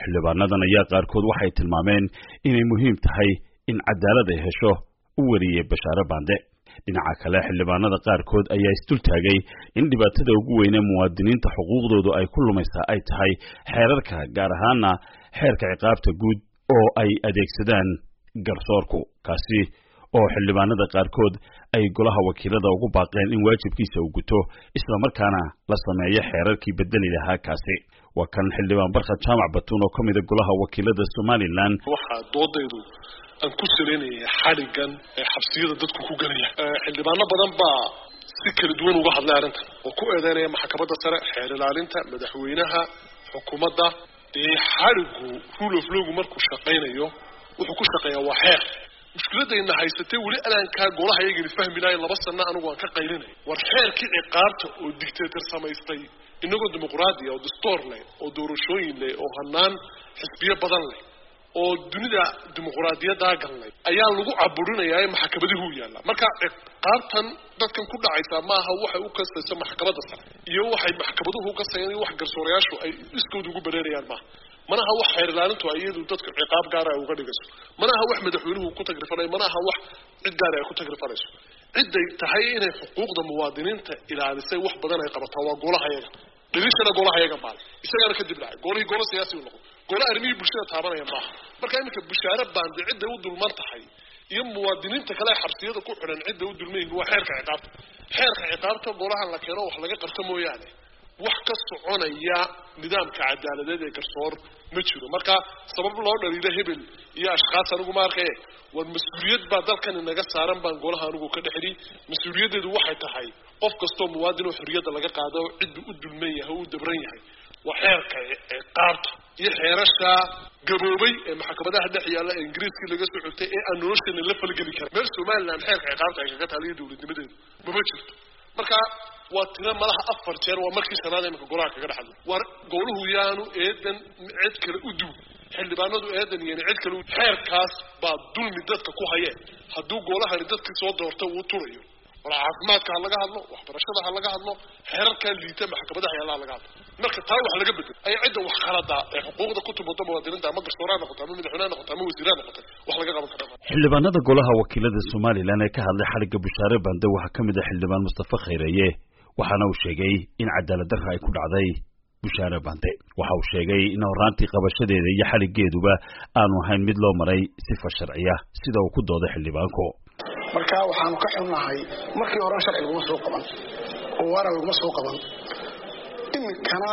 xildhibaanadan ayaa qaarkood waxay tilmaameen inay muhiim tahay in cadaalad ay hesho u wariyay Bashaare Bande dhinaca kale xildhibaanada qaarkood ayaa istul taagay in dhibaatada ugu weyn ee muwaadiniinta xuquuqdoodu ay ku lumaysaa ay tahay xeerarka gaar ahaana xeerka ciqaabta guud oo ay adeegsadaan garsoorku kaasi oo xildhibaanada qaarkood ay golaha wakiilada ugu baaqeen in waajibkiisa uu guto isla markaana la sameeyo xeerarkii bedeli lahaa kaasi waa kan xildhibaan Barkad Jaamac Batuun oo kamid ah golaha wakiilada Somaliland waxa doodaydu aan ku sareynay xarigan xabsiyada dadku ku galaya xildhibaano badan baa si kala duwan uga hadlay arinta oo ku eedeynaya maxkamadda sare xeer ilaalinta madaxweynaha xukuumadda xarigu rule of law markuu shaqeynayo wuxuu ku shaqeeyaa waa xeer mushkiladayna haysatay wali alanka golaha ayaga fahmi lahayn 2 sano anigu aan ka qaylinay war xeerkii ciqaabta oo dictator samaystay inagoo dimuqraadiya oo dastuur leh oo doorashooyin leh oo hanaan xisbiyo badan leh oo dunida dimuqraadiyada galnay ayaa lagu caburinayaa maxkamaduhu yaala marka ciqaabtan dadkan ku dhacaysa ma aha waxa uu kasayso maxkamadda sare iyo waxay maxkamaduhu ka sameeyeen wax garsoorayaashu ay iskood ugu bareerayaan mana aha wax xeer ilaalintu ayadu dadka ciqaab gaar ah uga dhigayso mana aha wax madaxweynuhu ku tagrifalay mana aha wax cid gaar ah ku tagrifaleyso ciday tahay inay xuquuqda muwaadiniinta ilaalisay wax badan ay qabataa waa golaha ayaga dhigashada golaha ayaga baal isagana ka dib dhacay golihii golo siyaasi uu noqdo golaha arrimihii bulshada taabanaya maaha marka iminka Bashaare Bande cidda u dulman tahay iyo muwaadiniinta kale xabsiyada ku xiran cidda u dulmeen waa xeerka ciqaabta golaha la keeno wax laga qabto mooyaane wax ka soconaya nidaamka cadaaladeed ee garsoor ma jiro marka sabab loo dhaliilo hebel iyo ashqaas anigu ma arkay war mas'uuliyad baa dalkan inaga saaran baan golaha anigu ka dhaxli mas'uuliyadeedu waxay tahay qof kasto muwaadin oo xuriyada laga qaado cid u dulman yahay oo dabran yahay waa xeerka ciqaabta iyo xeerasha gaboobay ee maxkamadaha dhex yaala ee Ingiriiska laga soo xigtay ee aan noloshana la falgali karin meel Somaliland xeerka ciqaabta ay kaga taaliyo dawladnimadeedu ma jirto marka waa tina malaha 4 jeer waa markii sanad imka golaha kaga dhaxlo war goluhu yaanu eedan cid kale u duu xildhibaanadu eedan iyo cid kale xeerkaas baa dulmi dadka ku hayeen haduu golaha dadka soo doorto uu turayo wala caafimaadka laga hadlo waxbarashada laga hadlo xeerarka liita maxkamadaha ayaa laga hadlo marka taa wax laga bedel ay cid wax khalada ee xuquuqda ku tubado muwaadiniinta ama garsoorada noqoto ama madaxweynaha noqoto ama wasiirada noqoto wax laga qaban karo xildhibaanada golaha wakiilada Somaliland ee ka hadlay xariga Bashaare Bande waxa kamid ah xildhibaan Mustafa Khayraye waxaana uu sheegay in cadaalad darro ay ku dhacday Bashaare Bande waxa uu sheegay in horaantii qabashadeeda iyo xarigeeduba aanu ahayn mid loo maray sifa sharciya sida uu ku dooday xildhibaanku marka waxaanu ka xunahay markii hore sharciga uu soo qaban oo warar uu soo qaban imikana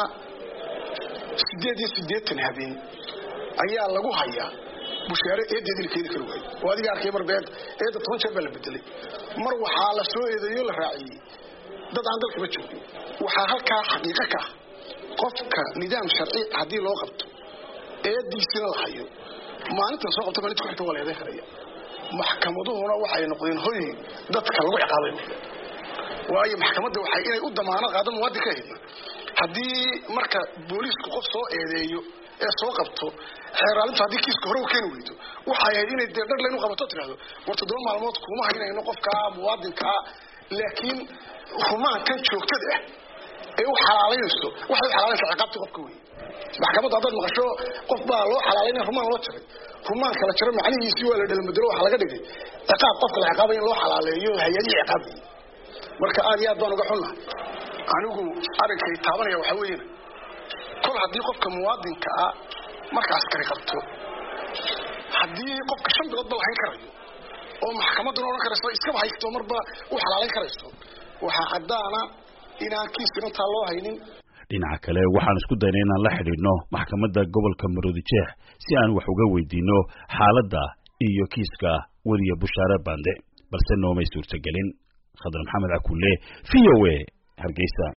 88 habeen ayaa lagu hayaa Bashaare eedeedii keeni karo way wadiga arkay marbeed eeda 10 jeer baa la bedelay mar waxa la soo eedayo la raaciyay dad aan dalka joogin waxa halka xaqiiqo ka qofka nidaam sharci hadii loo qabto eediisina la hayo maalinta soo qabto maalinta ku xigta wala eedan karaya maxkamaduhuna waxay noqdeen hoy dadka lagu ciqaabay waayo maxkamadda waxay inay u damaano qaadan muwaadinka hadii marka booliisku qof soo eedeeyo ee soo qabto xeeraalinta hadii kiiska hore u keen weydo waxay ahayd inay dardar leen u qabato tiraahdo warta 2 maalmood kuma haynayno qofka muwaadinka laakiin xumaan kan joogtada ah ee u xalaalayso waxa xalaalaysa ciqaabta qofka weey maxkamadda hadda maqasho qof baa loo xalaalayna xumaan loo jiray xumaan kala jira macnihiisii waa la dhalmadalo waxa laga dhigay ciqaab qofka la ciqaabay in loo xalaaleeyo hay'adii ciqaab marka aad iyo aad baan uga xunnahay anigu arinkay taabanaya waxa weeyna kol hadii qofka muwaadinka ah marka askari qabto hadii qofka 5 bilood bal hayn karayo oo maxkamaddu oran karayso iska haysto marba u xalaaleyn karayso waxa cadaana inaan kiiska loo haynin dhinaca kale waxaan isku daynay inaan la xiriirno maxkamadda gobolka Maroodijeex si aan wax uga weydiino xaaladda iyo kiiska wariye Bashaare Bande balse noomay suurtagelin Khadar Maxamed Akulle VOA Hargeysa